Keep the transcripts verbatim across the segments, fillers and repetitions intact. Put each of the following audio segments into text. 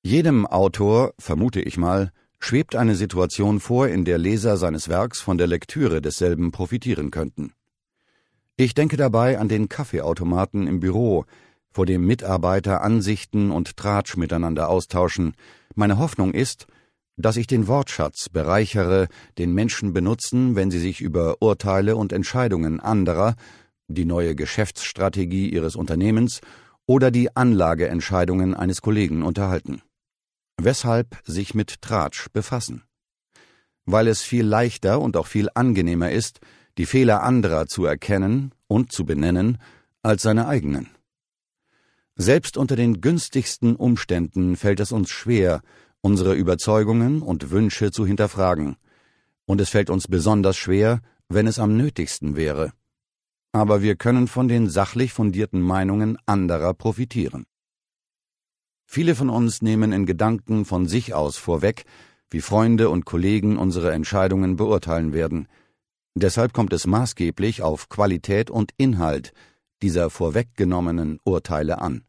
Jedem Autor, vermute ich mal, schwebt eine Situation vor, in der Leser seines Werks von der Lektüre desselben profitieren könnten. Ich denke dabei an den Kaffeeautomaten im Büro, vor dem Mitarbeiter Ansichten und Tratsch miteinander austauschen. Meine Hoffnung ist, dass ich den Wortschatz bereichere, den Menschen benutzen, wenn sie sich über Urteile und Entscheidungen anderer, die neue Geschäftsstrategie ihres Unternehmens oder die Anlageentscheidungen eines Kollegen unterhalten. Weshalb sich mit Tratsch befassen? Weil es viel leichter und auch viel angenehmer ist, die Fehler anderer zu erkennen und zu benennen, als seine eigenen. Selbst unter den günstigsten Umständen fällt es uns schwer, unsere Überzeugungen und Wünsche zu hinterfragen, und es fällt uns besonders schwer, wenn es am nötigsten wäre. Aber wir können von den sachlich fundierten Meinungen anderer profitieren. Viele von uns nehmen in Gedanken von sich aus vorweg, wie Freunde und Kollegen unsere Entscheidungen beurteilen werden. Deshalb kommt es maßgeblich auf Qualität und Inhalt dieser vorweggenommenen Urteile an.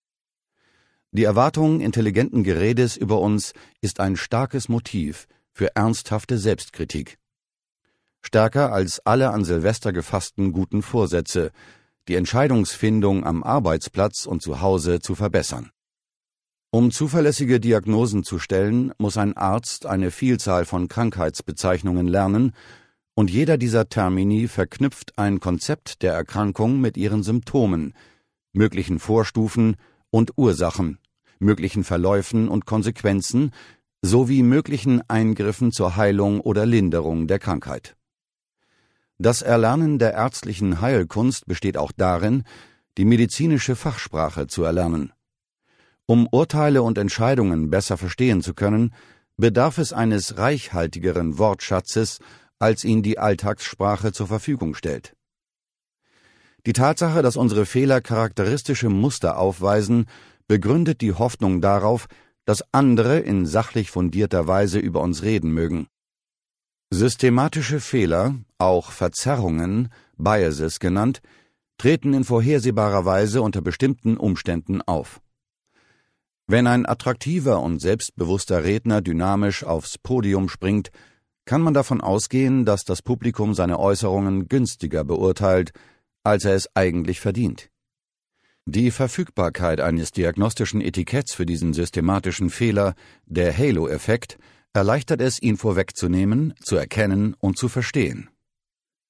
Die Erwartung intelligenten Geredes über uns ist ein starkes Motiv für ernsthafte Selbstkritik. Stärker als alle an Silvester gefassten guten Vorsätze, die Entscheidungsfindung am Arbeitsplatz und zu Hause zu verbessern. Um zuverlässige Diagnosen zu stellen, muss ein Arzt eine Vielzahl von Krankheitsbezeichnungen lernen, und jeder dieser Termini verknüpft ein Konzept der Erkrankung mit ihren Symptomen, möglichen Vorstufen und Ursachen, möglichen Verläufen und Konsequenzen sowie möglichen Eingriffen zur Heilung oder Linderung der Krankheit. Das Erlernen der ärztlichen Heilkunst besteht auch darin, die medizinische Fachsprache zu erlernen. Um Urteile und Entscheidungen besser verstehen zu können, bedarf es eines reichhaltigeren Wortschatzes, als ihn die Alltagssprache zur Verfügung stellt. Die Tatsache, dass unsere Fehler charakteristische Muster aufweisen, begründet die Hoffnung darauf, dass andere in sachlich fundierter Weise über uns reden mögen. Systematische Fehler, auch Verzerrungen, Biases genannt, treten in vorhersehbarer Weise unter bestimmten Umständen auf. Wenn ein attraktiver und selbstbewusster Redner dynamisch aufs Podium springt, kann man davon ausgehen, dass das Publikum seine Äußerungen günstiger beurteilt, als er es eigentlich verdient. Die Verfügbarkeit eines diagnostischen Etiketts für diesen systematischen Fehler, der Halo-Effekt, erleichtert es, ihn vorwegzunehmen, zu erkennen und zu verstehen.